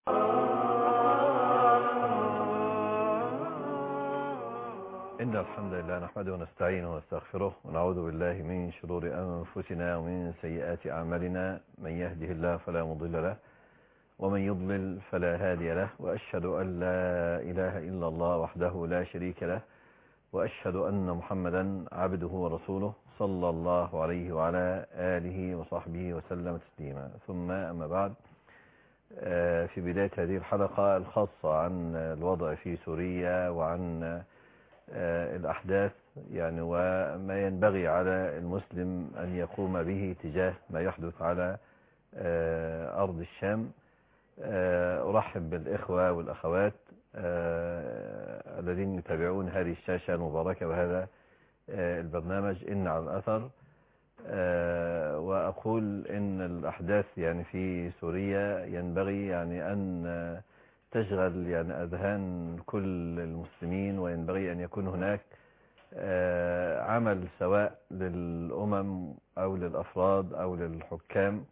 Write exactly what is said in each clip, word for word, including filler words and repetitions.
إن الحمد لله نحمده ونستعينه ونستغفره ونعوذ بالله من شرور أنفسنا ومن سيئات أعمالنا. من يهده الله فلا مضل له ومن يضلل فلا هادي له، وأشهد أن لا إله إلا الله وحده لا شريك له، وأشهد أن محمدا عبده ورسوله صلى الله عليه وعلى آله وصحبه وسلم تسليما. ثم أما بعد، في بداية هذه الحلقة الخاصة عن الوضع في سوريا وعن الأحداث يعني وما ينبغي على المسلم أن يقوم به تجاه ما يحدث على أرض الشام، أرحب بالإخوة والأخوات الذين يتابعون هذه الشاشة المباركة وهذا البرنامج إن على الأثر، وأقول إن الأحداث يعني في سوريا ينبغي يعني أن تشغل يعني أذهان كل المسلمين، وينبغي أن يكون هناك عمل سواء للأمم أو للأفراد أو للحكام.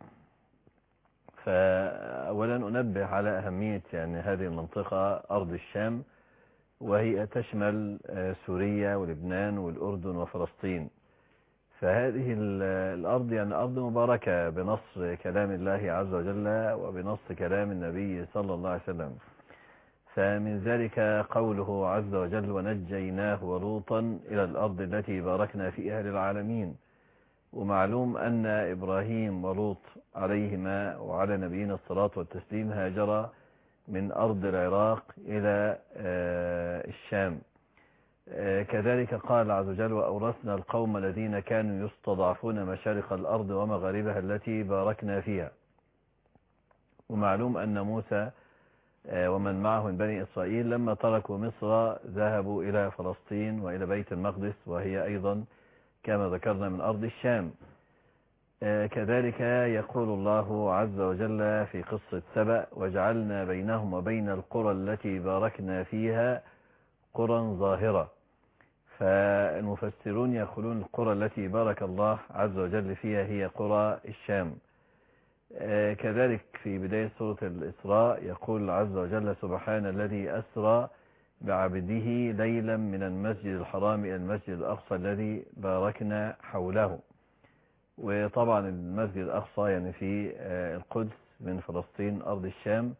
فأولا أنبه على أهمية يعني هذه المنطقة أرض الشام، وهي تشمل سوريا ولبنان والأردن وفلسطين. فهذه الأرض يعني أرض مباركة بنص كلام الله عز وجل وبنص كلام النبي صلى الله عليه وسلم. فمن ذلك قوله عز وجل: ونجيناه ولوطا إلى الأرض التي باركنا فيها للعالمين. ومعلوم أن إبراهيم ولوط عليهما وعلى نبينا الصلاة والتسليم هاجرا من أرض العراق إلى الشام. كذلك قال عز وجل: وأورثنا القوم الذين كانوا يستضعفون مشارق الأرض ومغاربها التي باركنا فيها. ومعلوم أن موسى ومن معه من بني إسرائيل لما تركوا مصر ذهبوا إلى فلسطين وإلى بيت المقدس، وهي أيضا كما ذكرنا من أرض الشام. كذلك يقول الله عز وجل في قصة سبأ: وجعلنا بينهم وبين القرى التي باركنا فيها قرى ظاهرة. فالمفسرون يقولون القرى التي بارك الله عز وجل فيها هي قرى الشام. كذلك في بداية سورة الإسراء يقول عز وجل: سبحان الذي أسرى بعبده ليلا من المسجد الحرام إلى المسجد الأقصى الذي باركنا حوله. وطبعا المسجد الأقصى يعني في القدس من فلسطين أرض الشام.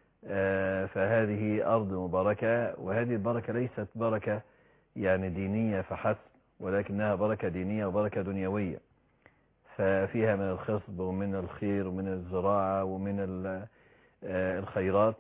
فهذه أرض مباركة، وهذه البركة ليست بركة يعني دينية فحسب، ولكنها بركة دينية وبركة دنيوية. ففيها من الخصب ومن الخير ومن الزراعة ومن الخيرات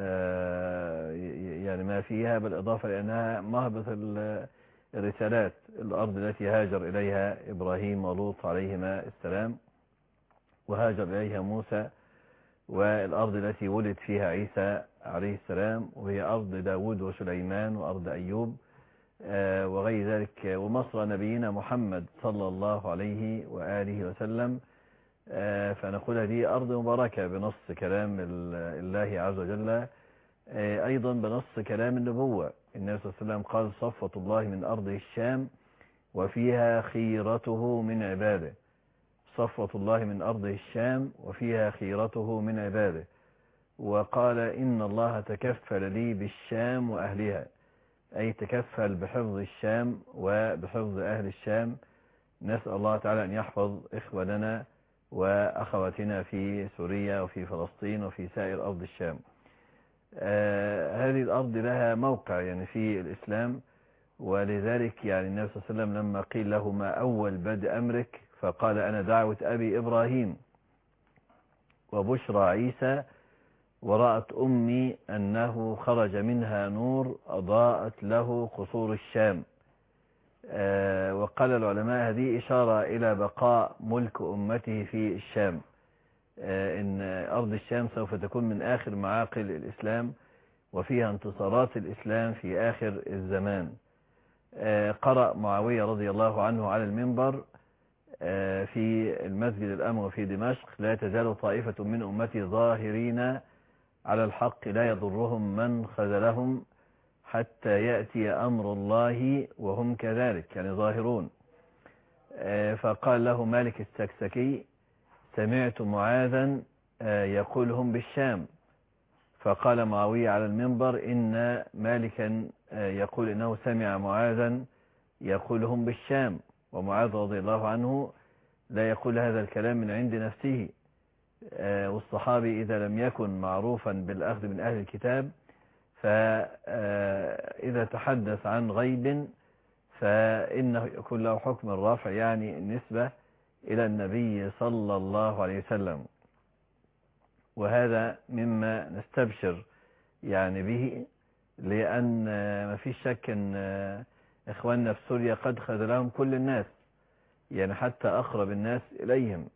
يعني ما فيها، بالإضافة لأنها مهبط الرسالات، الأرض التي هاجر إليها إبراهيم ولوط عليهما السلام، وهاجر إليها موسى، والأرض التي ولد فيها عيسى عليه السلام، وهي أرض داود وسليمان وأرض أيوب وغير ذلك، ومصر نبينا محمد صلى الله عليه وآله وسلم. فنقول هذه أرض مباركة بنص كلام الله عز وجل، أيضا بنص كلام النبوة. النبي صلى الله عليه وسلم قال: صفة الله من أرض الشام وفيها خيرته من عباده. صفة الله من أرض الشام وفيها خيرته من عباده. وقال: إن الله تكفل لي بالشام وأهلها، أي تكفل بحفظ الشام وبحفظ أهل الشام. نسأل الله تعالى أن يحفظ إخواننا وأخواتنا في سوريا وفي فلسطين وفي سائر أرض الشام. آه هذه الأرض لها موقع يعني في الإسلام، ولذلك يعني النبي صلى الله عليه وسلم لما قيل له: ما أول بدء أمرك؟ فقال: أنا دعوة أبي إبراهيم وبشرى عيسى، ورأت أمي أنه خرج منها نور أضاءت له قصور الشام. آه وقال العلماء هذه إشارة إلى بقاء ملك أمته في الشام، آه إن أرض الشام سوف تكون من آخر معاقل الإسلام، وفيها انتصارات الإسلام في آخر الزمان. آه قرأ معاوية رضي الله عنه على المنبر آه في المسجد الأموي في دمشق: لا تزال طائفة من أمتي ظاهرين على الحق لا يضرهم من خذلهم حتى يأتي أمر الله وهم كذلك، يعني ظاهرون. فقال له مالك السكسكي: سمعت معاذا يقول هم بالشام، فقال معاوية على المنبر إن مالكا يقول إنه سمع معاذا يقول هم بالشام، ومعاذ رضي الله عنه لا يقول هذا الكلام من عند نفسه. والصحابي إذا لم يكن معروفا بالأخذ من أهل الكتاب فإذا تحدث عن غيب فإنه يكون له حكم الرافع، يعني النسبة إلى النبي صلى الله عليه وسلم. وهذا مما نستبشر يعني به، لأن ما فيش شك أن إخواننا في سوريا قد خذلهم كل الناس، يعني حتى أقرب الناس إليهم،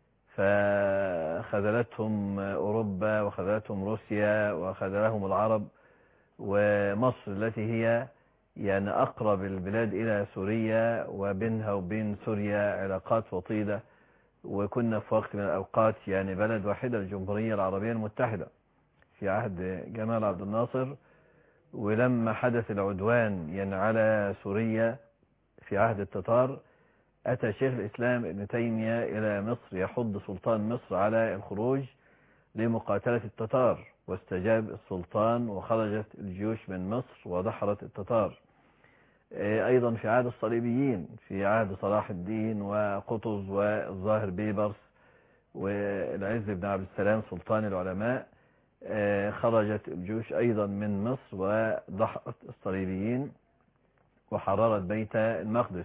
فخذلتهم أوروبا وخذلتهم روسيا وخذلهم العرب، ومصر التي هي يعني أقرب البلاد إلى سوريا وبينها وبين سوريا علاقات وطيدة، وكنا في وقت من الأوقات يعني بلد واحدة، الجمهورية العربية المتحدة في عهد جمال عبد الناصر. ولما حدث العدوان يعني على سوريا في عهد التتار أتى شيخ الإسلام ابن تيمية إلى مصر يحض سلطان مصر على الخروج لمقاتلة التتار، واستجاب السلطان وخرجت الجيوش من مصر ودحرت التتار. أيضا في عهد الصليبيين في عهد صلاح الدين وقطز والظاهر بيبرس والعز بن عبد السلام سلطان العلماء، خرجت الجيوش أيضا من مصر ودحرت الصليبيين وحررت بيت المقدس.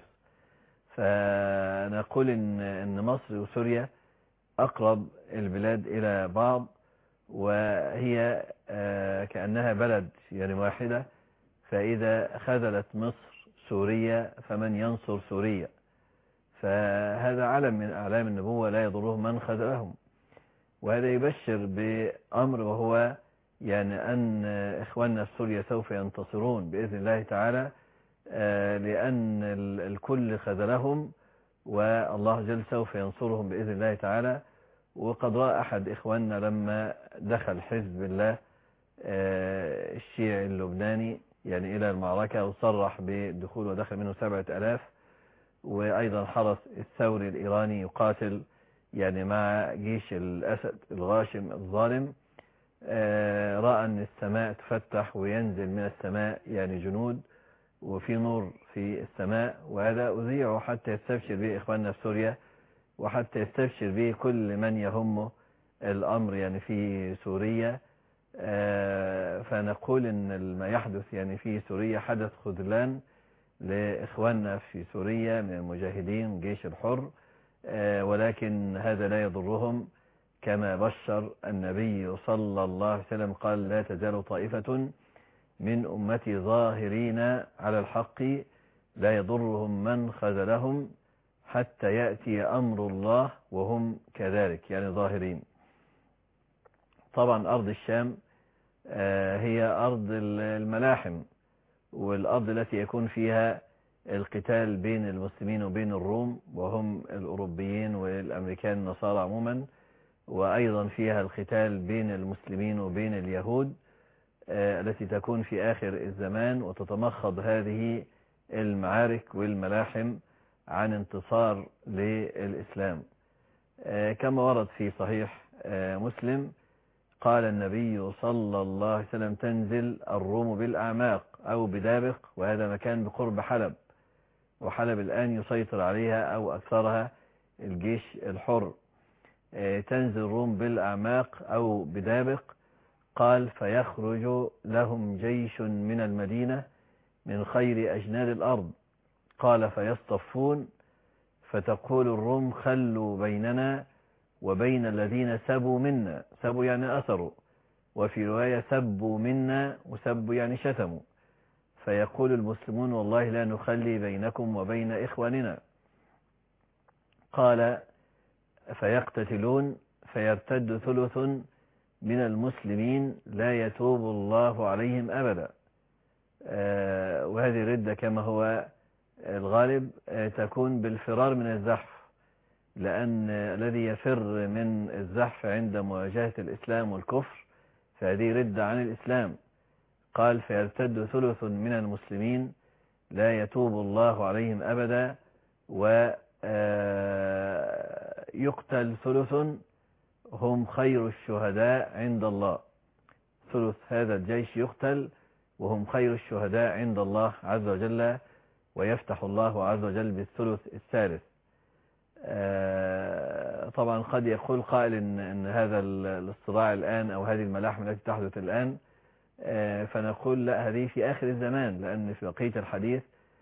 فنقول إن, إن مصر وسوريا أقرب البلاد إلى بعض، وهي كأنها بلد يعني واحدة، فإذا خذلت مصر سوريا فمن ينصر سوريا؟ فهذا علم من أعلام النبوة لا يضرهم من خذلهم. وهذا يبشر بأمر، وهو يعني أن إخواننا في سوريا سوف ينتصرون بإذن الله تعالى، لأن الكل خذلهم والله جل سوف ينصرهم بإذن الله تعالى. وقد رأى أحد إخواننا لما دخل حزب الله الشيعي اللبناني يعني إلى المعركة وصرح بالدخول ودخل منه سبعة ألاف، وأيضا حرس الثوري الإيراني يقاتل يعني مع جيش الأسد الغاشم الظالم، رأى أن السماء تفتح وينزل من السماء يعني جنود وفي نور في السماء. وهذا أذيعه حتى يستبشر به إخواننا في سوريا، وحتى يستبشر به كل من يهمه الأمر يعني في سوريا. فنقول إن ما يحدث يعني في سوريا حدث خذلان لإخواننا في سوريا من المجاهدين جيش الحر، ولكن هذا لا يضرهم، كما بشر النبي صلى الله عليه وسلم قال: لا تزال طائفة من أمتي ظاهرين على الحق لا يضرهم من خذلهم حتى يأتي أمر الله وهم كذلك، يعني ظاهرين. طبعا أرض الشام هي أرض الملاحم، والأرض التي يكون فيها القتال بين المسلمين وبين الروم وهم الأوروبيين والأمريكان النصارى عموما، وأيضا فيها القتال بين المسلمين وبين اليهود التي تكون في آخر الزمان، وتتمخض هذه المعارك والملاحم عن انتصار للإسلام. كما ورد في صحيح مسلم قال النبي صلى الله عليه وسلم: تنزل الروم بالأعماق أو بدابق، وهذا مكان بقرب حلب، وحلب الآن يسيطر عليها أو أكثرها الجيش الحر. تنزل الروم بالأعماق أو بدابق، قال: فيخرج لهم جيش من المدينة من خير أجناد الأرض، قال: فيصطفون فتقول الروم: خلوا بيننا وبين الذين سبوا منا، سبوا يعني أثروا، وفي رواية سبوا منا، وسبوا يعني شتموا، فيقول المسلمون: والله لا نخلي بينكم وبين إخواننا، قال: فيقتتلون فيرتد ثلث من المسلمين لا يتوب الله عليهم أبدا. وهذه ردة كما هو الغالب تكون بالفرار من الزحف، لأن الذي يفر من الزحف عند مواجهة الإسلام والكفر فهذه ردة عن الإسلام. قال: فيرتد ثلث من المسلمين لا يتوب الله عليهم أبدا، ويقتل ثلث هم خير الشهداء عند الله. ثلث هذا الجيش يقتل، وهم خير الشهداء عند الله عز وجل، ويفتح الله عز وجل بالثلث الثالث. طبعا قد يقول قائل إن, إن هذا الصراع الآن أو هذه الملاحم التي تحدث الآن، فنقول لا، هذه في آخر الزمان، لأن في بقية الحديث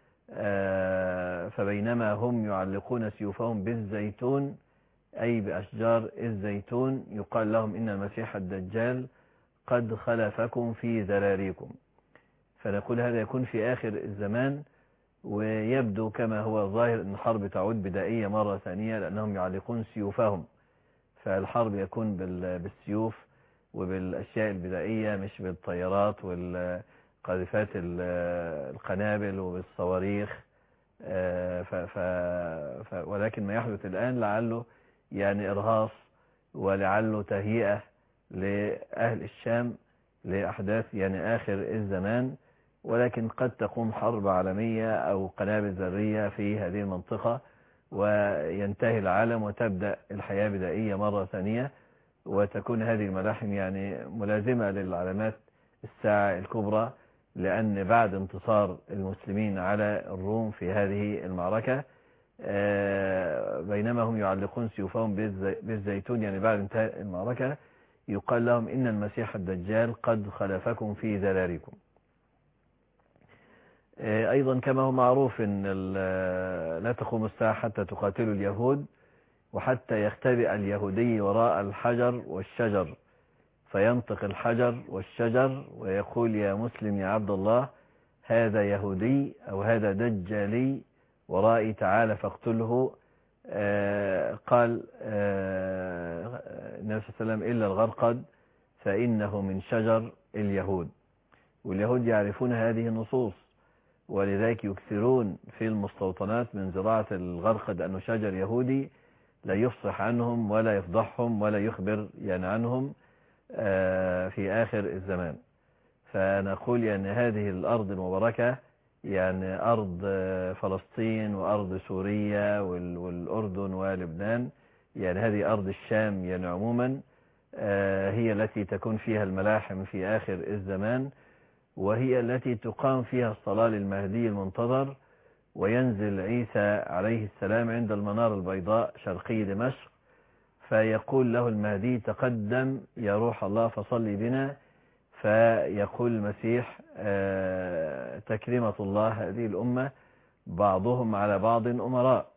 فبينما هم يعلقون سيوفهم بالزيتون، أي بأشجار الزيتون، يقال لهم إن المسيح الدجال قد خلفكم في ذراريكم. فنقول هذا يكون في آخر الزمان، ويبدو كما هو ظاهر أن الحرب تعود بدائية مرة ثانية، لأنهم يعلقون سيوفهم، فالحرب يكون بالسيوف وبالأشياء البدائية، مش بالطيارات والقاذفات القنابل وبالصواريخ. ف ف ف ولكن ما يحدث الآن لعله يعني إرهاص، ولعله تهيئة لأهل الشام لأحداث يعني آخر الزمان، ولكن قد تقوم حرب عالمية أو قنابل ذرية في هذه المنطقة، وينتهي العالم وتبدأ الحياة بدائية مرة ثانية، وتكون هذه الملاحم يعني ملازمة للعلامات الساعة الكبرى، لأن بعد انتصار المسلمين على الروم في هذه المعركة، بينما هم يعلقون سيوفهم بالزيتون، يعني بعد انتهاء المعركة يقال لهم إن المسيح الدجال قد خلفكم في ذراريكم. أيضا كما هو معروف أن لا تقوم الساعة حتى تقاتلوا اليهود، وحتى يختبئ اليهودي وراء الحجر والشجر، فينطق الحجر والشجر ويقول يا مسلم يا عبد الله، هذا يهودي أو هذا دجالي ورائي، تعالى فاقتله. آه قال آه النبي صلى الله عليه وسلم إلا الغرقد فإنه من شجر اليهود. واليهود يعرفون هذه النصوص، ولذلك يكثرون في المستوطنات من زراعة الغرقد، أنه شجر يهودي لا يفصح عنهم ولا يفضحهم ولا يخبر يعني عنهم آه في آخر الزمان. فنقول يعني هذه الأرض المباركة، يعني أرض فلسطين وأرض سوريا والأردن ولبنان، يعني هذه أرض الشام يعني عموما هي التي تكون فيها الملاحم في آخر الزمان، وهي التي تقام فيها الصلاة للمهدي المنتظر، وينزل عيسى عليه السلام عند المنارة البيضاء شرقي دمشق، فيقول له المهدي تقدم يا روح الله فصلي بنا، فيقول المسيح تكريمة الله هذه الأمة بعضهم على بعض أمراء.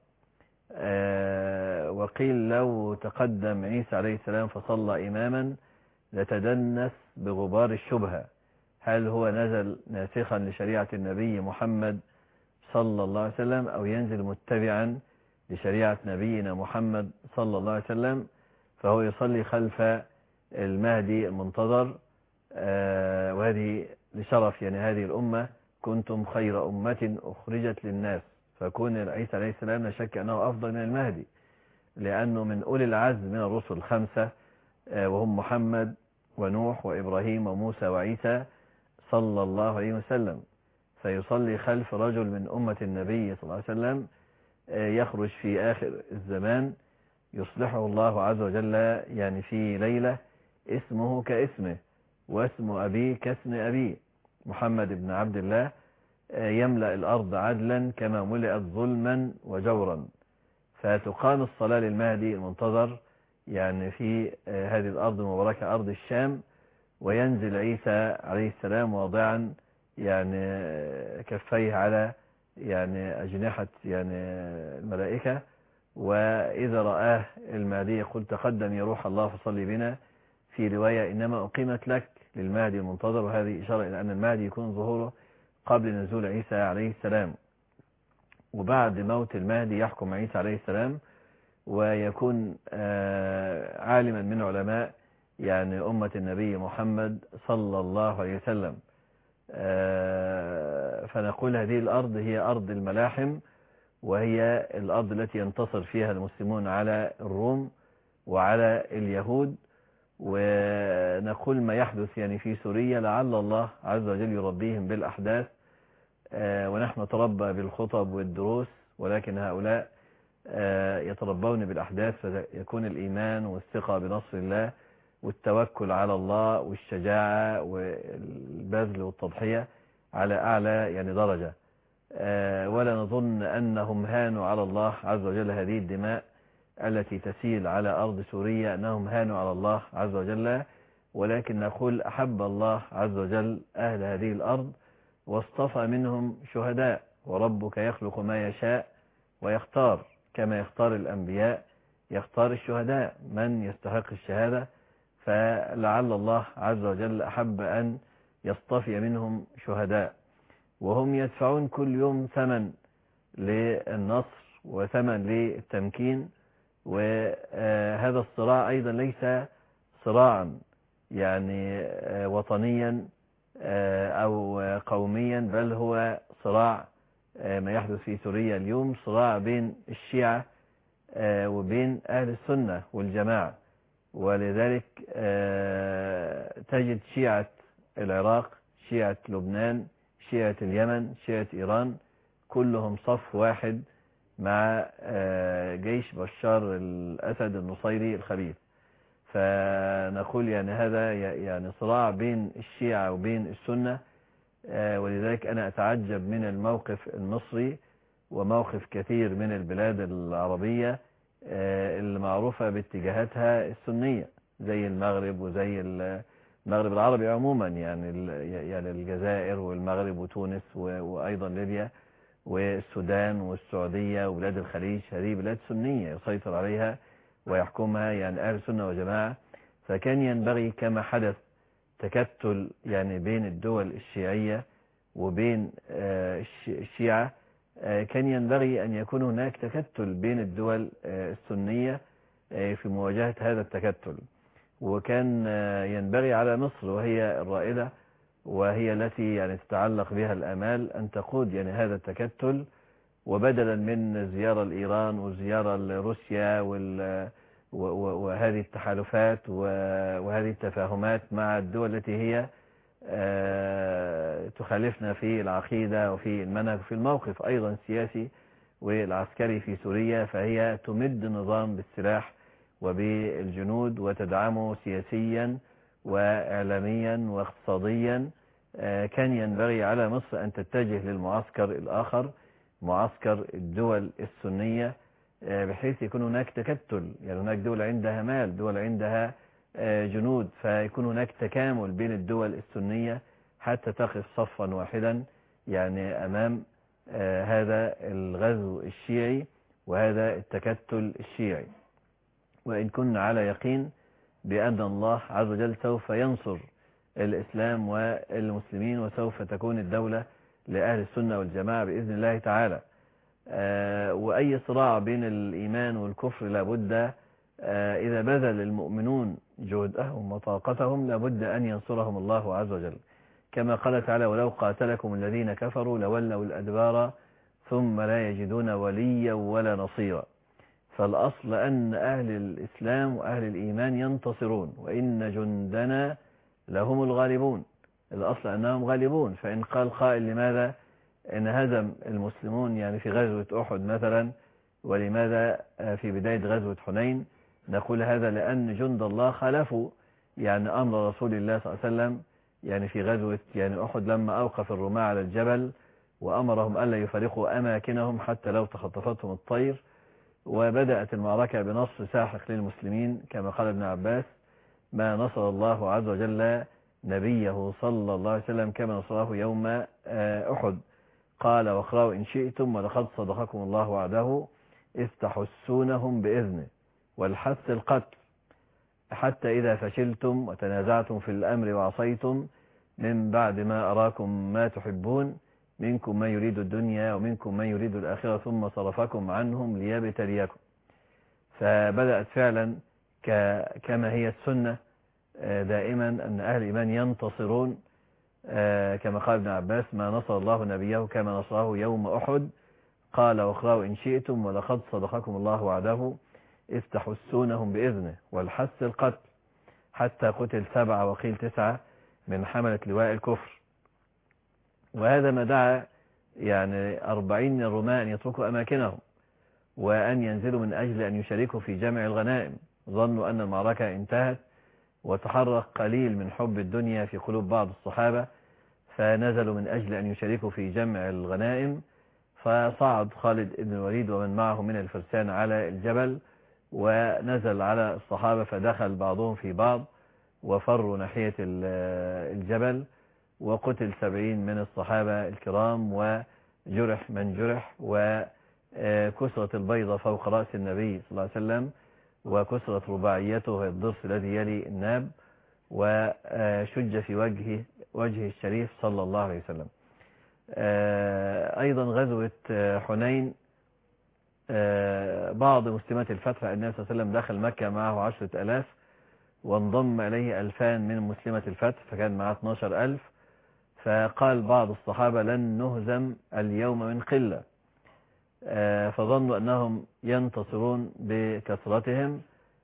وقيل لو تقدم عيسى عليه السلام فصلى إماما لتدنس بغبار الشبهة، هل هو نزل ناسخا لشريعة النبي محمد صلى الله عليه وسلم، أو ينزل متبعا لشريعة نبينا محمد صلى الله عليه وسلم، فهو يصلي خلف المهدي المنتظر. آه وهذه لشرف يعني هذه الأمة، كنتم خير أمة أخرجت للناس، فكون عيسى عليه السلام لا شك أنه أفضل من المهدي، لأنه من أولي العزم من الرسل الخمسة، آه وهم محمد ونوح وإبراهيم وموسى وعيسى صلى الله عليه وسلم، فيصلي خلف رجل من أمة النبي صلى الله عليه وسلم آه يخرج في آخر الزمان، يصلحه الله عز وجل يعني في ليلة اسمه كاسمه واسم أبيه كاسم أبيه، محمد بن عبد الله، يملأ الأرض عدلا كما ملئت ظلما وجورا، فتقام الصلاة للمهدي المنتظر يعني في هذه الأرض المباركة أرض الشام، وينزل عيسى عليه السلام واضعا يعني كفيه على يعني أجنحة يعني الملائكة، وإذا رآه المهدي يقول تقدم يا روح الله فصلي بنا. في رواية إنما أقيمت لك للمهدي المنتظر، وهذه إشارة إلى أن المهدي يكون ظهوره قبل نزول عيسى عليه السلام، وبعد موت المهدي يحكم عيسى عليه السلام، ويكون عالما من علماء يعني أمة النبي محمد صلى الله عليه وسلم. فنقول هذه الأرض هي أرض الملاحم، وهي الأرض التي ينتصر فيها المسلمون على الروم وعلى اليهود. ونقول ما يحدث يعني في سوريا لعل الله عز وجل يربيهم بالأحداث، ونحن نتربى بالخطب والدروس، ولكن هؤلاء يتربون بالأحداث، فيكون الإيمان والثقة بنصر الله والتوكل على الله والشجاعة والبذل والتضحية على أعلى يعني درجة. ولا نظن أنهم هانوا على الله عز وجل هذه الدماء التي تسيل على أرض سوريا، أنهم هانوا على الله عز وجل، ولكن نقول أحب الله عز وجل أهل هذه الأرض واصطفى منهم شهداء، وربك يخلق ما يشاء ويختار، كما يختار الأنبياء يختار الشهداء من يستحق الشهادة. فلعل الله عز وجل أحب أن يصطفي منهم شهداء، وهم يدفعون كل يوم ثمن للنصر وثمن للتمكين. وهذا الصراع أيضا ليس صراعا يعني وطنيا أو قوميا، بل هو صراع ما يحدث في سوريا اليوم، صراع بين الشيعة وبين أهل السنة والجماعة. ولذلك تجد شيعة العراق، شيعة لبنان، شيعة اليمن، شيعة إيران، كلهم صف واحد مع جيش بشار الأسد النصيري الخبيث. فنقول يعني هذا يعني صراع بين الشيعة وبين السنة. ولذلك أنا أتعجب من الموقف المصري وموقف كثير من البلاد العربية المعروفة باتجاهاتها السنية، زي المغرب وزي المغرب العربي عموما، يعني يعني الجزائر والمغرب وتونس وأيضا ليبيا والسودان والسعودية وبلاد الخليج. هذه بلاد سنية يسيطر عليها ويحكمها يعني أهل السنة وجماعة. فكان ينبغي كما حدث تكتل يعني بين الدول الشيعية وبين الشيعة، كان ينبغي أن يكون هناك تكتل بين الدول السنية في مواجهة هذا التكتل. وكان ينبغي على مصر وهي الرائدة وهي التي يعني تتعلق بها الآمال أن تقود يعني هذا التكتل، وبدلا من زيارة لإيران وزيارة لروسيا وهذه التحالفات وهذه التفاهمات مع الدول التي هي تخالفنا في العقيدة وفي المنهج وفي الموقف أيضا السياسي والعسكري في سوريا، فهي تمد النظام بالسلاح وبالجنود وتدعمه سياسيا وإعلاميا واقتصاديا. كان ينبغي على مصر أن تتجه للمعسكر الآخر، معسكر الدول السنية، بحيث يكون هناك تكتل، يعني هناك دول عندها مال، دول عندها جنود، فيكون هناك تكامل بين الدول السنية حتى تقف صفا واحدا يعني أمام هذا الغزو الشيعي وهذا التكتل الشيعي. وإن كنا على يقين بأن الله عز وجل سوف ينصر الإسلام والمسلمين، وسوف تكون الدولة لأهل السنة والجماعة بإذن الله تعالى. وأي صراع بين الإيمان والكفر لابد إذا بذل المؤمنون جهدهم وطاقتهم لابد أن ينصرهم الله عز وجل، كما قال تعالى: ولو قاتلكم الذين كفروا لولوا الأدبار ثم لا يجدون وليا ولا نصيرا. فالأصل أن أهل الإسلام وأهل الإيمان ينتصرون، وإن جندنا لهم الغالبون. الأصل أنهم غالبون. فإن قال قائل لماذا إن هزم المسلمون يعني في غزوة أحد مثلا، ولماذا في بداية غزوة حنين؟ نقول هذا لأن جند الله خالفوا يعني أمر رسول الله صلى الله عليه وسلم يعني في غزوة يعني أحد، لما أوقف الرماة على الجبل وأمرهم ألا يفارقوا أماكنهم حتى لو تخطفتهم الطير. وبدأت المعركة بنصر ساحق للمسلمين، كما قال ابن عباس: ما نصر الله عز وجل نبيه صلى الله عليه وسلم كما نصره يوم أحد. قال: واقرأوا إن شئتم ولقد صدقكم الله وعده إذ تحسونهم بإذنه والحث القتل حتى إذا فشلتم وتنازعتم في الأمر وعصيتم من بعد ما أراكم ما تحبون منكم من يريد الدنيا ومنكم من يريد الآخرة ثم صرفكم عنهم ليبتليكم. فبدأت فعلا كما هي السنة دائما أن أهل الإيمان ينتصرون، كما قال ابن عباس: ما نصر الله نبيه كما نصره يوم أحد. قال: واقرأوا إن شئتم ولقد صدقكم الله وعده إذ تحسونهم بإذنه والحث القتل حتى قتل سبعة وقيل تسعة من حملة لواء الكفر. وهذا ما دعا يعني أربعين من الرماة أن يتركوا أماكنهم وأن ينزلوا من أجل أن يشاركوا في جمع الغنائم. ظنوا أن المعركة انتهت وتحرك قليل من حب الدنيا في قلوب بعض الصحابة، فنزلوا من أجل أن يشاركوا في جمع الغنائم. فصعد خالد بن الوليد ومن معه من الفرسان على الجبل، ونزل على الصحابة، فدخل بعضهم في بعض وفروا ناحية الجبل، وقتل سبعين من الصحابة الكرام، وجرح من جرح، وكسرت البيضة فوق رأس النبي صلى الله عليه وسلم، وكسرت رباعيته الضرس الذي يلي الناب، وشج في وجهه وجه الشريف صلى الله عليه وسلم. أيضا غزوة حنين، بعض مسلمات الفتح النبي صلى الله عليه وسلم دخل مكة معه عشرة ألاف، وانضم إليه ألفان من مسلمة الفتح، فكان معه اثناشر ألف. فقال بعض الصحابة لن نهزم اليوم من قلة، فظنوا أنهم ينتصرون بكثرتهم،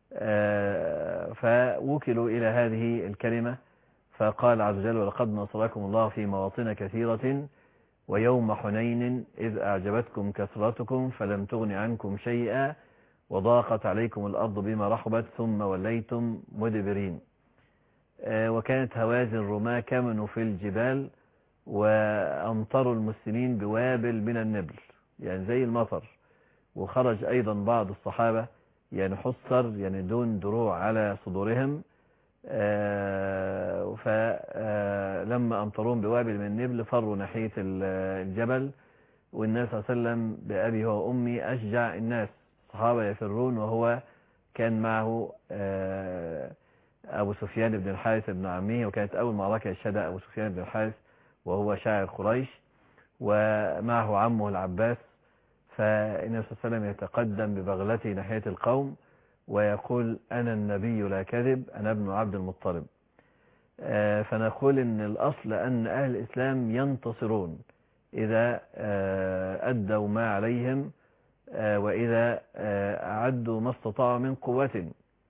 فوكلوا إلى هذه الكلمة. فقال عز وجل ولقد نصركم الله في مواطن كثيرة ويوم حنين إذ أعجبتكم كثرتكم فلم تغن عنكم شيئا وضاقت عليكم الأرض بما رحبت ثم وليتم مدبرين. وكانت هوازن الرماة كمنوا في الجبال، وأمطروا المسلمين بوابل من النبل، يعني زي المطر. وخرج أيضا بعض الصحابة يعني حصر، يعني دون دروع على صدورهم، فلما أمطرون بوابل من النبل فروا ناحية الجبل. والناس صلى الله عليه وسلم بأبي هو أمي أشجع الناس، صحابة يفرون، وهو كان معه أبو سفيان بن الحارث بن عمه، وكانت أول معركة يشهدها أبو سفيان بن الحارث وهو شاعر قريش، ومعه عمه العباس. فالنبي صلى الله عليه وسلم يتقدم ببغلته ناحية القوم ويقول أنا النبي لا كذب، أنا ابن عبد المطلب. فنقول إن الأصل أن أهل الإسلام ينتصرون إذا أدوا ما عليهم، وإذا أعدوا ما استطاعوا من قوة،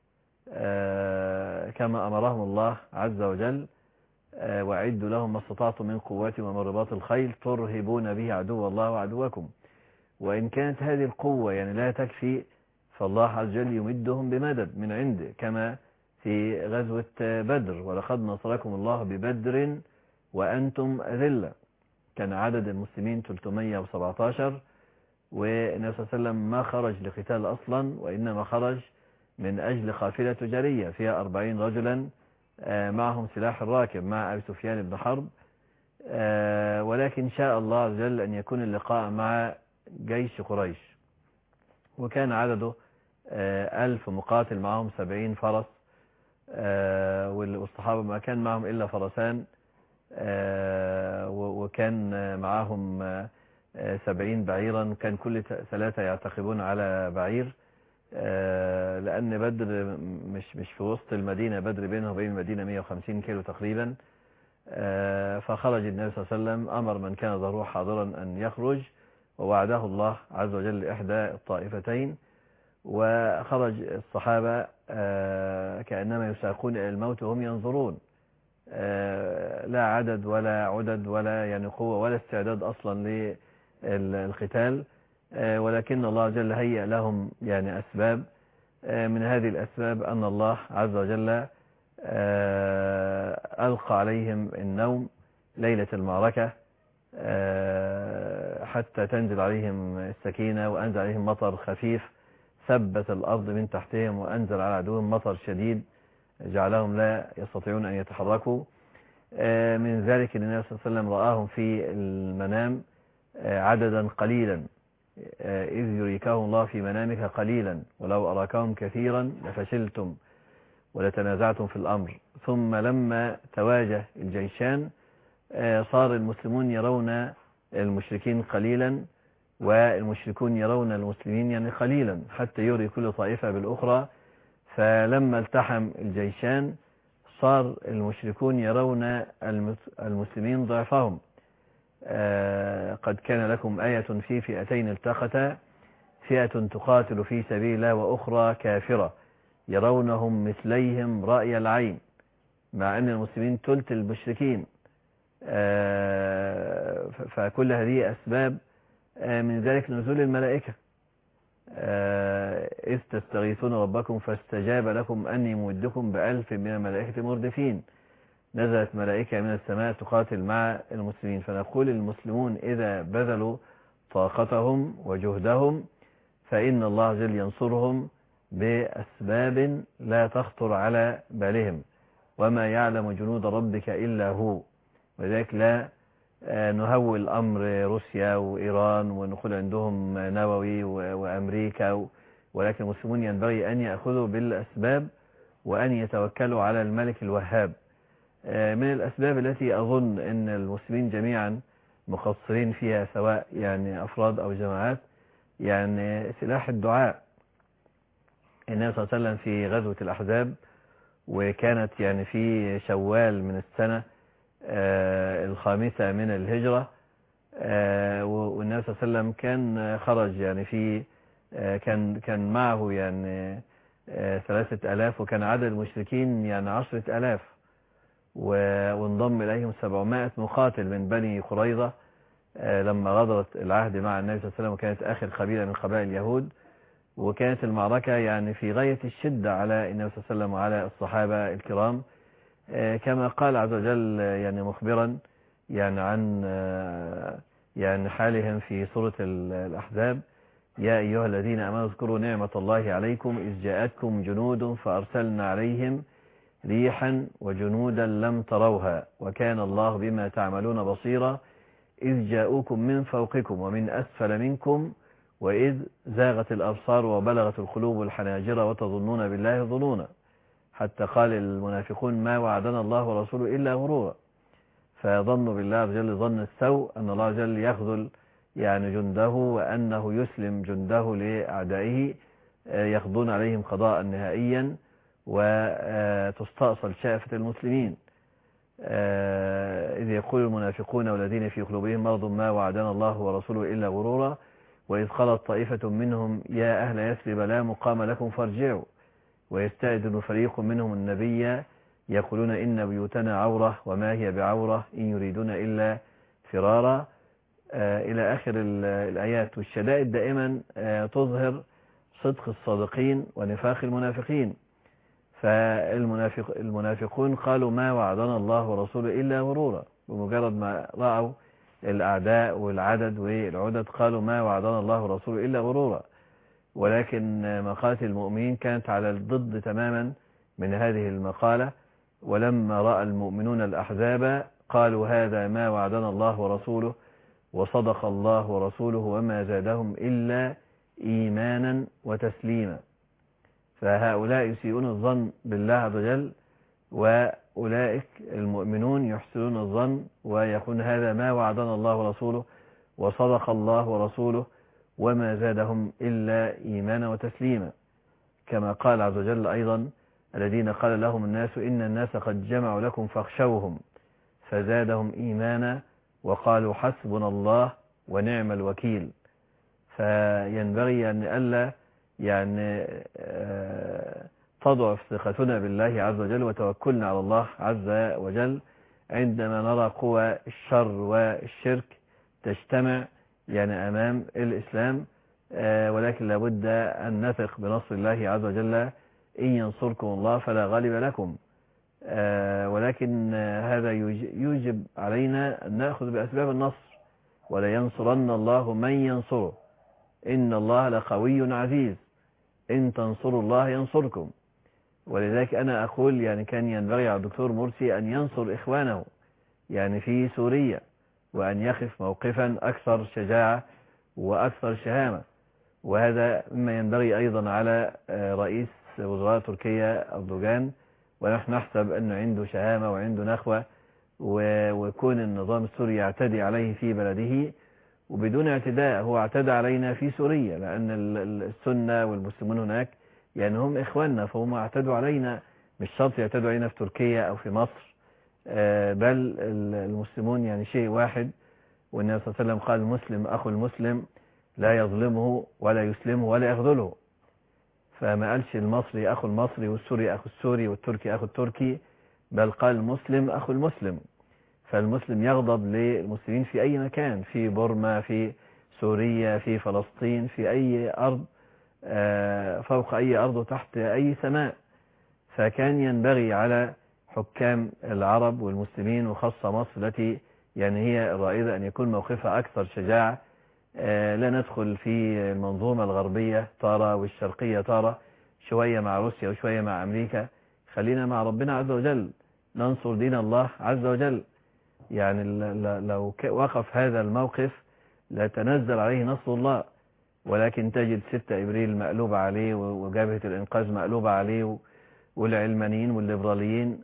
كما أمرهم الله عز وجل وأعدوا لهم ما استطعتم من قوة ومن رباط الخيل ترهبون به عدو الله وعدوكم. وإن كانت هذه القوة يعني لا تكفي، فالله عز وجل يمدهم بمدد من عنده، كما في غزوة بدر ولقد نصركم الله ببدر وأنتم أذلة. كان عدد المسلمين ثلاثمائة وسبعة عشر، والنبي صلى الله عليه وسلم ما خرج لقتال أصلا، وإنما خرج من أجل قافلة تجارية فيها أربعين رجلا معهم سلاح الراكب مع أبي سفيان بن حرب. ولكن شاء الله عز وجل أن يكون اللقاء مع جيش قريش، وكان عدده ألف مقاتل معهم سبعين فرس، والصحابة ما كان معهم إلا فرسان، وكان معهم سبعين بعيرا، كان كل ثلاثة يعتقبون على بعير، لأن بدر مش مش في وسط المدينة، بدر بينه وبين المدينة مئة وخمسين كيلو تقريبا. فخرج النبي صلى الله عليه وسلم، أمر من كان ظهره حاضرا أن يخرج، ووعده الله عز وجل إحدى الطائفتين. وخرج الصحابة كأنما يساقون إلى الموت وهم ينظرون، لا عدد ولا عدد ولا يعني قوة ولا استعداد أصلا للقتال، ولكن الله عز وجل هيأ لهم يعني أسباب. من هذه الأسباب أن الله عز وجل ألقى عليهم النوم ليلة المعركة حتى تنزل عليهم السكينة، وأنزل عليهم مطر خفيف ثبت الأرض من تحتهم، وأنزل على عدوهم مطر شديد جعلهم لا يستطيعون أن يتحركوا. من ذلك النبي صلى الله عليه وسلم رآهم في المنام عددا قليلا، إذ يريكهم الله في منامك قليلا ولو أراكهم كثيرا لفشلتم ولتنازعتم في الأمر. ثم لما تواجه الجيشان صار المسلمون يرون المشركين قليلا، والمشركون يرون المسلمين يعني قليلا، حتى يري كل طائفة بالأخرى. فلما التحم الجيشان صار المشركون يرون المسلمين ضعفهم. قد كان لكم آية في فئتين التقتا، فئة تقاتل في سبيل الله وأخرى كافرة يرونهم مثليهم رأي العين، مع أن المسلمين ثلث المشركين. فكل هذه أسباب، من ذلك نزول الملائكة. إذ تستغيثون ربكم فاستجاب لكم أني ممدكم بألف من الملائكة مردفين. نزلت ملائكة من السماء تقاتل مع المسلمين. فنقول المسلمون إذا بذلوا طاقتهم وجهدهم فإن الله جل ينصرهم بأسباب لا تخطر على بالهم، وما يعلم جنود ربك إلا هو. ولذلك لا نهول أمر روسيا وإيران ونقول عندهم نووي وأمريكا، ولكن المسلمون ينبغي أن يأخذوا بالأسباب وأن يتوكلوا على الملك الوهاب. من الأسباب التي أظن أن المسلمين جميعا مقصرين فيها سواء يعني أفراد أو جماعات، يعني سلاح الدعاء. النبي صلى الله عليه وسلم في غزوة الأحزاب، وكانت يعني في شوال من السنة آه الخامسة من الهجرة، آه والنبي صلى الله عليه وسلم كان خرج يعني في آه كان كان معه يعني آه ثلاثة آلاف، وكان عدد المشركين يعني عشرة آلاف، وانضم إليهم سبعمائة مقاتل من بني قريظة آه لما غدرت العهد مع النبي صلى الله عليه وسلم، وكانت آخر قبيلة من قبائل اليهود. وكانت المعركة يعني في غاية الشدة على النبي صلى الله عليه وسلم وعلى الصحابة الكرام، كما قال عز وجل يعني مخبرا يعني عن يعني حالهم في سورة الأحزاب: يا أيها الذين آمنوا اذكروا نعمة الله عليكم إذ جاءتكم جنود فأرسلنا عليهم ريحا وجنودا لم تروها وكان الله بما تعملون بصيرا إذ جاءوكم من فوقكم ومن أسفل منكم وإذ زاغت الأبصار وبلغت القلوب الحناجر وتظنون بالله الظنونا، حتى قال المنافقون ما وعدنا الله ورسوله إلا غرورا. فظنوا بالله عز وجل ظن السوء أن الله عز وجل يخذل يعني جنده وأنه يسلم جنده لأعدائه، يخضون عليهم قضاء نهائيا وتستأصل شافة المسلمين. إذ يقول المنافقون والذين في قلوبهم مرض ما وعدنا الله ورسوله إلا غرورا وإذ قالت طائفة منهم يا أهل يثرب لا مقام لكم فارجعوا ويستأذن فريق منهم النبي يقولون إن بيوتنا عورة وما هي بعورة إن يريدون إلا فرارا إلى آخر الآيات. والشدائد دائما تظهر صدق الصادقين ونفاق المنافقين. فالمنافق المنافقون قالوا ما وعدنا الله ورسوله إلا غرورا، بمجرد ما رأوا الأعداء والعدد والعدد قالوا ما وعدنا الله ورسوله إلا غرورا. ولكن مقالة المؤمنين كانت على الضد تماما من هذه المقالة، ولما رأى المؤمنون الأحزاب قالوا هذا ما وعدنا الله ورسوله وصدق الله ورسوله وما زادهم إلا إيمانا وتسليما. فهؤلاء يسيئون الظن بالله عز وجل، وأولئك المؤمنون يحسنون الظن ويقول هذا ما وعدنا الله ورسوله وصدق الله ورسوله وما زادهم إلا إيمانا وتسليما. كما قال عز وجل أيضا الذين قال لهم الناس إن الناس قد جمعوا لكم فاخشوهم فزادهم إيمانا وقالوا حسبنا الله ونعم الوكيل. فينبغي أن ألا يعني تضعف ثقتنا بالله عز وجل وتوكلنا على الله عز وجل عندما نرى قوى الشر والشرك تجتمع يعني أمام الإسلام، ولكن لابد أن نثق بنصر الله عز وجل إن ينصركم الله فلا غالب لكم. ولكن هذا يوجب علينا أن نأخذ بأسباب النصر، ولا ينصرن الله من ينصره إن الله لقوي عزيز إن تنصروا الله ينصركم. ولذلك أنا أقول يعني كان ينبغي على الدكتور مرسي أن ينصر إخوانه يعني في سوريا، وأن يقف موقفا أكثر شجاعة وأكثر شهامة. وهذا مما ينبغي أيضا على رئيس وزراء تركيا أردوغان، ونحن نحسب أنه عنده شهامة وعنده نخوة، ويكون النظام السوري يعتدي عليه في بلده وبدون اعتداء. هو اعتدى علينا في سوريا لأن السنة والمسلمون هناك يعني هم إخواننا، فهم اعتدوا علينا، مش شرط يعتدوا علينا في تركيا أو في مصر، بل المسلمون يعني شيء واحد. والنبي صلى الله عليه وسلم قال المسلم أخو المسلم لا يظلمه ولا يسلمه ولا يخذله. فما قالش المصري أخو المصري والسوري أخو السوري والتركي أخو التركي، بل قال المسلم أخو المسلم. فالمسلم يغضب للمسلمين في أي مكان، في بورما، في سوريا، في فلسطين، في أي أرض، فوق أي أرض وتحت أي سماء. فكان ينبغي على حكام العرب والمسلمين وخاصة مصر التي يعني هي الرائدة أن يكون موقفها أكثر شجاعة. لا ندخل في المنظومة الغربية تارة والشرقية تارة، شوية مع روسيا وشوية مع أمريكا. خلينا مع ربنا عز وجل، ننصر دين الله عز وجل. يعني لو وقف هذا الموقف لتنزل عليه نصر الله، ولكن تجد ستة إبريل مقلوبة عليه وجبهة الإنقاذ مقلوبة عليه والعلمانيين والليبراليين.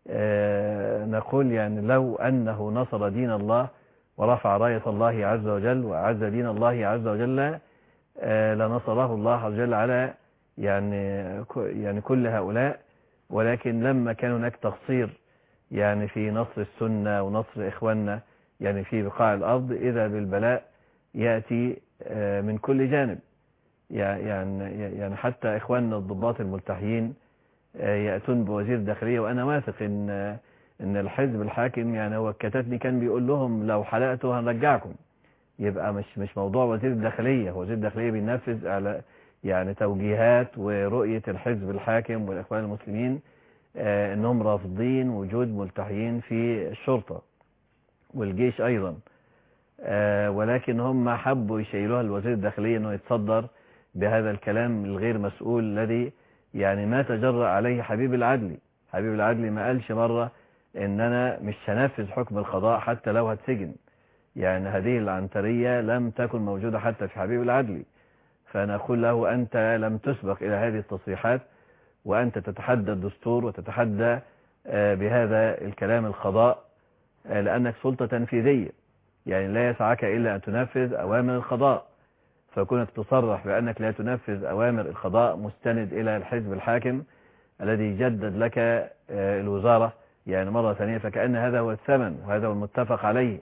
آه نقول يعني لو أنه نصر دين الله ورفع راية الله عز وجل وأعز دين الله عز وجل آه لنصره الله عز وجل على يعني يعني كل هؤلاء. ولكن لما كان هناك تقصير يعني في نصر السنة ونصر إخواننا يعني في بقاع الأرض، إذا بالبلاء يأتي آه من كل جانب. يعني يعني حتى إخواننا الضباط الملتحيين يأتون بوزير الداخلية، وأنا واثق إن إن الحزب الحاكم يعني هو الكتاتني كان بيقول لهم لو حلقتوا هنرجعكم. يبقى مش مش موضوع وزير الداخلية، وزير الداخلية بينفذ على يعني توجيهات ورؤية الحزب الحاكم والإخوان المسلمين آه إنهم رافضين وجود ملتحيين في الشرطة والجيش أيضا. آه ولكن هم حبوا يشيلوها الوزير الداخلية إنه يتصدر بهذا الكلام الغير مسؤول الذي يعني ما تجرأ عليه حبيب العدلي. حبيب العدلي ما قالش مرة ان انا مش هنفذ حكم القضاء حتى لو هتسجن. يعني هذه العنترية لم تكن موجودة حتى في حبيب العدلي. فنقول له انت لم تسبق الى هذه التصريحات، وانت تتحدى الدستور وتتحدى بهذا الكلام القضاء، لانك سلطة تنفيذية يعني لا يسعك الا ان تنفذ اوامر القضاء. فكونك تصرح بأنك لا تنفذ أوامر القضاء مستند إلى الحزب الحاكم الذي جدد لك الوزارة يعني مرة ثانية، فكأن هذا هو الثمن وهذا هو المتفق عليه.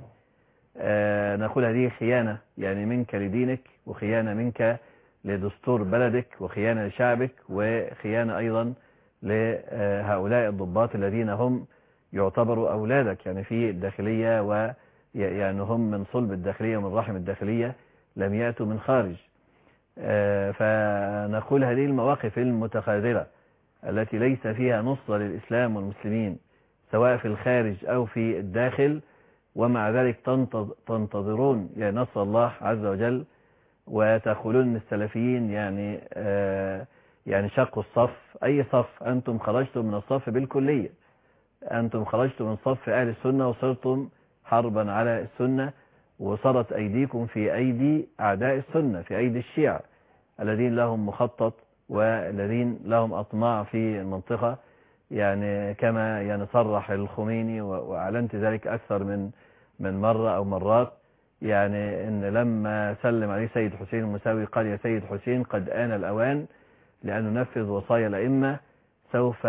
نقول هذه خيانة يعني منك لدينك، وخيانة منك لدستور بلدك، وخيانة لشعبك، وخيانة أيضا لهؤلاء الضباط الذين هم يعتبروا أولادك يعني في الداخلية، ويعني هم من صلب الداخلية ومن رحم الداخلية، لم يأتوا من خارج. آه فنقول هذه المواقف المتخاذلة التي ليس فيها نصرة للإسلام والمسلمين سواء في الخارج أو في الداخل، ومع ذلك تنتظرون يعني نصر الله عز وجل، وتقولون السلفيين يعني آه يعني شقوا الصف. أي صف؟ أنتم خرجتم من الصف بالكلية، أنتم خرجتم من صف أهل السنة وصرتم حربا على السنة، وصارت أيديكم في أيدي أعداء السنة، في أيدي الشيعة الذين لهم مخطط والذين لهم أطماع في المنطقة. يعني كما يعني صرح الخميني وأعلنت ذلك أكثر من من مرة أو مرات، يعني إن لما سلم عليه سيد حسين المساوي قال يا سيد حسين قد آن الأوان لأن ننفذ وصايا الأئمة، سوف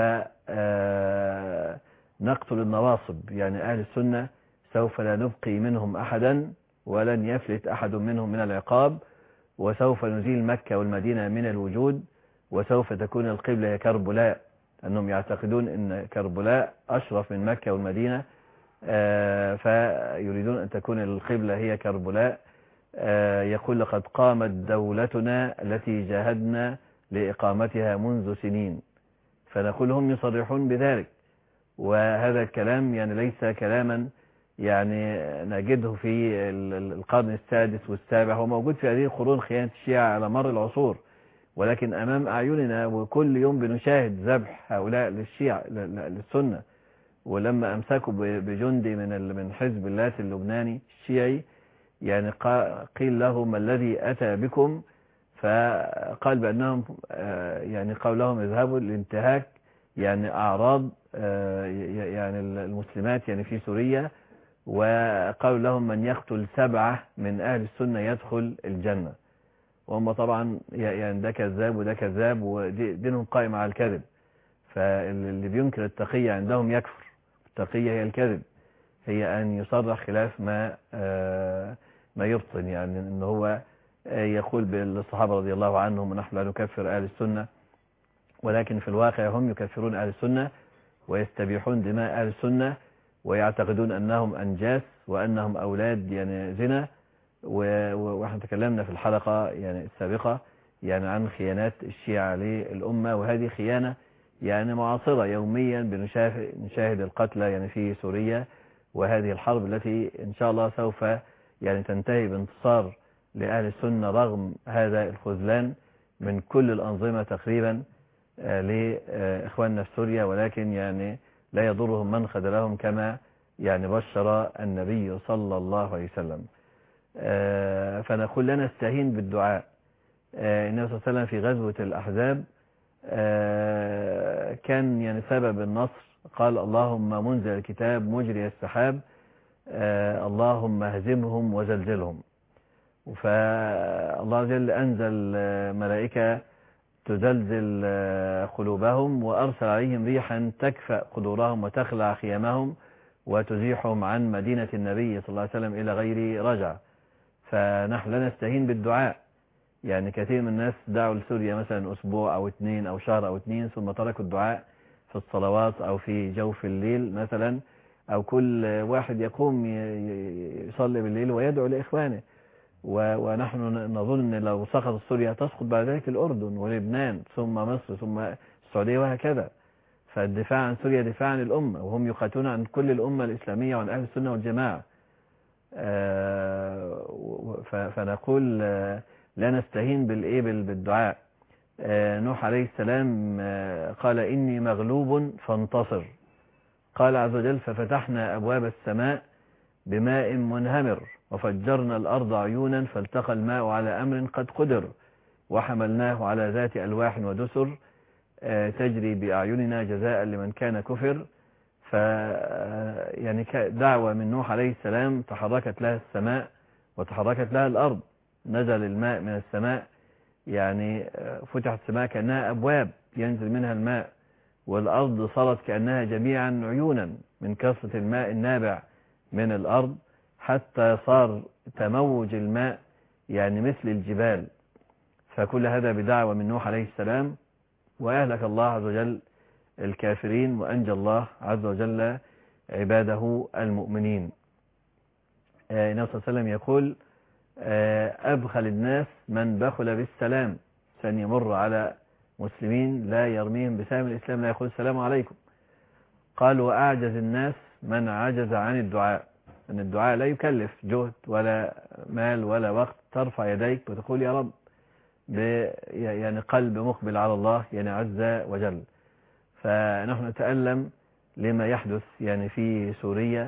نقتل النواصب يعني أهل السنة، سوف لا نبقي منهم أحدا ولن يفلت أحد منهم من العقاب، وسوف نزيل مكة والمدينة من الوجود، وسوف تكون القبلة هي كربلاء. أنهم يعتقدون أن كربلاء أشرف من مكة والمدينة، فيريدون أن تكون القبلة هي كربلاء. يقول لقد قامت دولتنا التي جاهدنا لإقامتها منذ سنين. فنقول هم يصرحون بذلك، وهذا الكلام يعني ليس كلاما يعني نجده في القرن السادس والسابع، هو موجود في هذه القرون خيانة الشيعة على مر العصور، ولكن أمام أعيننا وكل يوم بنشاهد ذبح هؤلاء للشيعة للسنة. ولما أمسكوا بجندي من من حزب الله اللبناني الشيعي يعني قيل له ما الذي أتى بكم، فقال بأنهم يعني قال لهم اذهبوا لانتهاك يعني أعراض يعني المسلمات يعني في سوريا، وقالوا لهم من يقتل سبعة من أهل السنة يدخل الجنة. وهم طبعا يعني ده كذاب وده كذاب ودينهم قائم على الكذب. فاللي بينكر التقية عندهم يكفر. التقية هي الكذب، هي أن يصرح خلاف ما ما يبطن، يعني أن هو يقول بالصحابة رضي الله عنهم ونحن لا نكفر أهل السنة، ولكن في الواقع هم يكفرون أهل السنة ويستبيحون دماء أهل السنة، ويعتقدون أنهم أنجاس وأنهم أولاد يعني زنا. ونحن تكلمنا في الحلقة يعني السابقة يعني عن خيانات الشيعة للأمة، وهذه خيانة يعني معاصرة. يوميا بنشاهد القتلى يعني في سوريا، وهذه الحرب التي إن شاء الله سوف يعني تنتهي بانتصار لأهل السنة رغم هذا الخذلان من كل الأنظمة تقريبا لإخواننا في سوريا، ولكن يعني لا يضرهم من خذلهم كما يعني بشر النبي صلى الله عليه وسلم. فنقول لا نستهين بالدعاء. النبي صلى الله عليه وسلم في غزوة الأحزاب كان يعني سبب النصر قال اللهم منزل الكتاب مجري السحاب اللهم اهزمهم وزلزلهم. فالله عز وجل أنزل ملائكة تزلزل قلوبهم، وأرسل عليهم ريحا تكفأ قدورهم وتخلع خيامهم وتزيحهم عن مدينة النبي صلى الله عليه وسلم إلى غير رجع. فنحن لا نستهين بالدعاء. يعني كثير من الناس دعوا لسوريا مثلا أسبوع أو اثنين أو شهر أو اثنين ثم تركوا الدعاء في الصلوات أو في جوف الليل مثلا، أو كل واحد يقوم يصلي بالليل ويدعو لإخوانه. ونحن نظن أن لو سقطت سوريا تسقط بعد ذلك الأردن ولبنان ثم مصر ثم السعودية وهكذا. فالدفاع عن سوريا دفاع عن الأمة، وهم يقاتلون عن كل الأمة الإسلامية وعن أهل السنة والجماعة. فنقول لا نستهين بالإيه بالدعاء. نوح عليه السلام قال إني مغلوب فانتصر. قال عز وجل ففتحنا أبواب السماء بماء منهمر وفجرنا الأرض عيونا فالتقى الماء على أمر قد قدر وحملناه على ذات ألواح ودسر تجري بأعيننا جزاء لمن كان كفر. ف يعني دعوة من نوح عليه السلام تحركت لها السماء وتحركت لها الأرض. نزل الماء من السماء، يعني فتحت السماء كأنها أبواب ينزل منها الماء، والأرض صارت كأنها جميعا عيونا من كثرة الماء النابع من الأرض، حتى صار تموج الماء يعني مثل الجبال. فكل هذا بدعوة من نوح عليه السلام، وأهلك الله عز وجل الكافرين وأنجى الله عز وجل عباده المؤمنين. النبي صلى الله عليه وسلم يقول أبخل الناس من بخل بالسلام، سن يمر على مسلمين لا يرميهم بسهم الإسلام لا يقول السلام عليكم. قال وأعجز الناس من عجز عن الدعاء، أن الدعاء لا يكلف جهد ولا مال ولا وقت، ترفع يديك وتقول يا رب يعني قلب مقبل على الله يعني عز وجل. فنحن نتألم لما يحدث يعني في سوريا،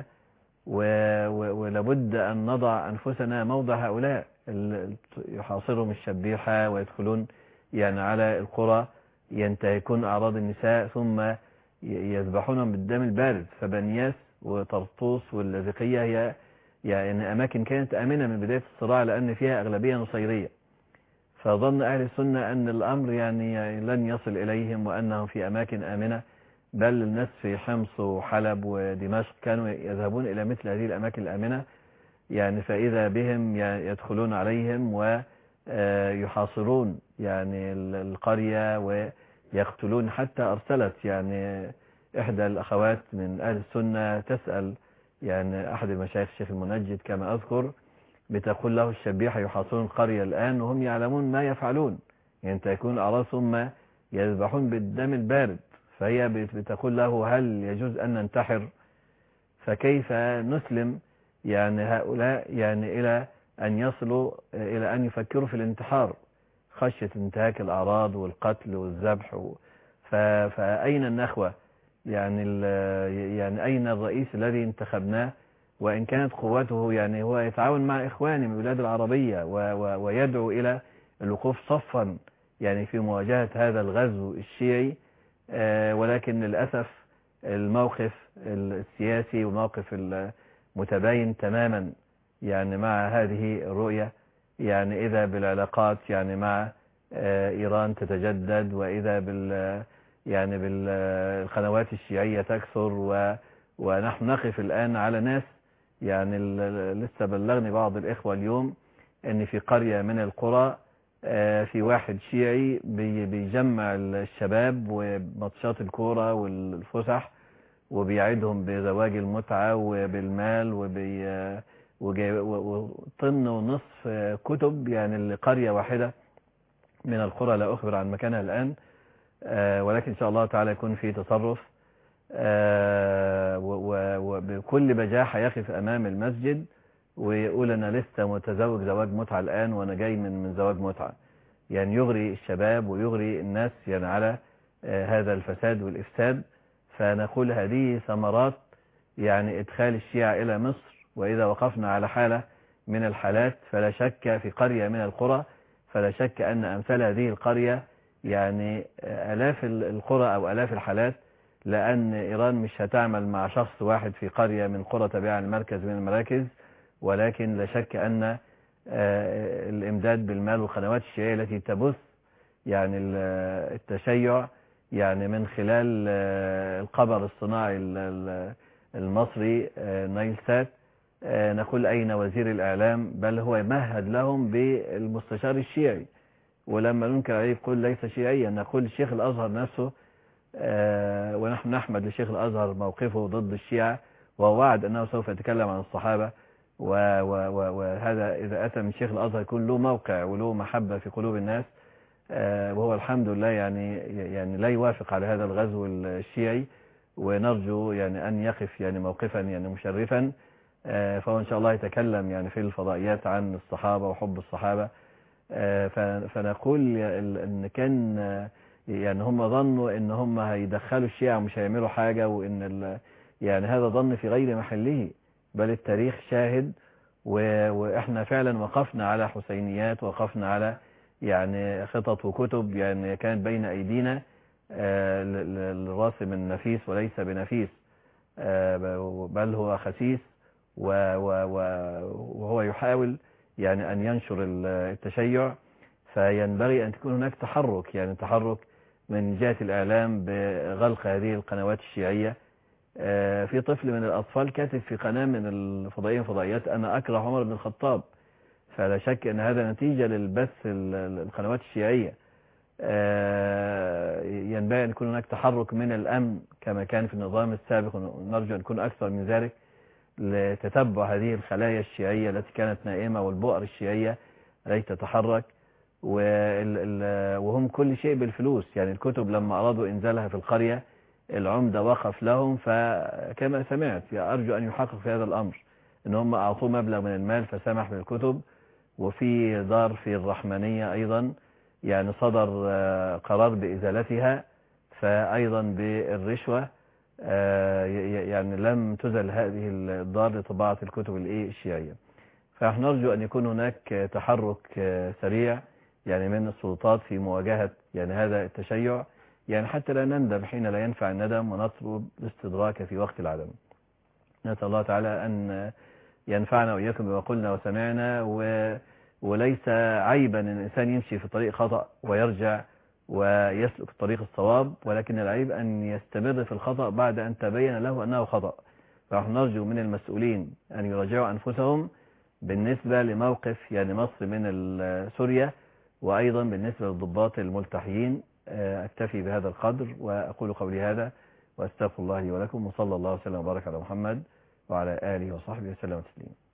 ولابد أن نضع أنفسنا موضع هؤلاء يحاصرهم الشبيحة ويدخلون يعني على القرى ينتهكون أعراض النساء ثم يذبحونهم بالدم البارد. فبنياس وطرطوس واللاذقية هي يعني أماكن كانت آمنة من بداية الصراع لأن فيها أغلبية نصيرية، فظن أهل السنة أن الأمر يعني لن يصل إليهم وأنهم في أماكن آمنة، بل الناس في حمص وحلب ودمشق كانوا يذهبون إلى مثل هذه الأماكن الآمنة، يعني فإذا بهم يدخلون عليهم ويحاصرون يعني القرية ويقتلون. حتى أرسلت يعني إحدى الأخوات من أهل السنة تسأل يعني أحد المشايخ الشيخ المنجد كما أذكر، بتقول له الشبيحة يحاصرون القرية الآن وهم يعلمون ما يفعلون، يعني تكون أعراض ثم يذبحون بالدم البارد. فهي بتقول له هل يجوز أن ننتحر؟ فكيف نسلم يعني هؤلاء يعني إلى أن يصلوا إلى أن يفكروا في الانتحار خشية انتهاك الأعراض والقتل والذبح؟ فأين النخوة؟ يعني يعني أين الرئيس الذي انتخبناه وإن كانت قوته يعني هو يتعاون مع إخوانه من البلاد العربية ويدعو إلى الوقوف صفا يعني في مواجهة هذا الغزو الشيعي، ولكن للأسف الموقف السياسي وموقف المتباين تماما يعني مع هذه الرؤية. يعني إذا بالعلاقات يعني مع إيران تتجدد، وإذا بال يعني بالقنوات الشيعية تكثر، ونحن نقف الآن على ناس يعني لسه بلغني بعض الإخوة اليوم أن في قرية من القرى في واحد شيعي بيجمع الشباب وماتشات الكورة والفسح وبيعيدهم بزواج المتعة وبالمال وطن ونصف كتب يعني لقرية واحدة من القرى لا أخبر عن مكانها الآن، ولكن إن شاء الله تعالى يكون في تصرف، وبكل بجاحة يقف أمام المسجد ويقول أنا لسه متزوج زواج متعة الآن وأنا جاي من من زواج متعة، يعني يغري الشباب ويغري الناس يعني على هذا الفساد والإفساد. فنقول هذه ثمرات يعني إدخال الشيعة إلى مصر. وإذا وقفنا على حالة من الحالات فلا شك في قرية من القرى، فلا شك أن أمثال هذه القرية يعني آلاف القرى أو آلاف الحالات، لأن إيران مش هتعمل مع شخص واحد في قرية من قرى تابعة لمركز من المراكز، ولكن لا شك أن الإمداد بالمال والقنوات الشيعية التي تبث يعني التشيع يعني من خلال القمر الصناعي المصري نايل سات، نقول أين وزير الإعلام؟ بل هو يمهد لهم بالمستشار الشيعي، ولما ننكر عليه يقول ليس شيعيا. نقول الشيخ الأزهر نفسه، ونحن نحمد لشيخ الأزهر موقفه ضد الشيعة، وهو وعد أنه سوف يتكلم عن الصحابة، وهذا إذا أتى من شيخ الأزهر يكون له موقع وله محبة في قلوب الناس، وهو الحمد لله يعني يعني لا يوافق على هذا الغزو الشيعي، ونرجو يعني أن يقف يعني موقفا يعني مشرفا. فهو إن شاء الله يتكلم يعني في الفضائيات عن الصحابة وحب الصحابة. فنقول إن كان يعني هم ظنوا إن هم هيدخلوا الشيعة مش هيعملوا حاجة، وإن يعني هذا ظن في غير محله، بل التاريخ شاهد، وإحنا فعلا وقفنا على حسينيات، وقفنا على يعني خطط وكتب يعني كانت بين أيدينا الراسم النفيس وليس بنفيس، بل هو خسيس، وهو يحاول يعني أن ينشر التشيع. فينبغي أن تكون هناك تحرك، يعني تحرك من جهة الإعلام بغلق هذه القنوات الشيعية. في طفل من الأطفال كاتب في قناة من الفضائيين فضائيات أنا أكره عمر بن الخطاب، فلا شك أن هذا نتيجة للبث القنوات الشيعية. ينبغي أن يكون هناك تحرك من الأمن كما كان في النظام السابق، ونرجو أن يكون أكثر من ذلك، لتتبع هذه الخلايا الشيعية التي كانت نائمة والبؤر الشيعية التي تتحرك، وهم كل شيء بالفلوس. يعني الكتب لما أرادوا إنزالها في القرية العمدة وقف لهم، فكما سمعت أرجو أن يحقق في هذا الأمر إن هم أعطوه مبلغ من المال فسمح بالكتب. وفي دار في الرحمنية أيضا يعني صدر قرار بإزالتها، فأيضا بالرشوة يعني لم تزل هذه الدار لطباعة الكتب الشيعية. فنحن نرجو أن يكون هناك تحرك سريع يعني من السلطات في مواجهة يعني هذا التشيع، يعني حتى لا نندم حين لا ينفع الندم، ونطلب الاستدراك في وقت العدم. نسأل الله تعالى أن ينفعنا وإياكم بما قلنا وسمعنا، و... وليس عيبا أن الإنسان يمشي في طريق خطأ ويرجع ويسلك الطريق الصواب، ولكن العيب أن يستمر في الخطأ بعد أن تبين له أنه خطأ. فنحن نرجو من المسؤولين أن يراجعوا أنفسهم بالنسبة لموقف يعني مصر من سوريا، وأيضا بالنسبة للضباط الملتحيين. أكتفي بهذا القدر وأقول قولي هذا، وأستغفر الله لي ولكم، وصلى الله وسلم وبارك على محمد وعلى آله وصحبه وسلم تسليما.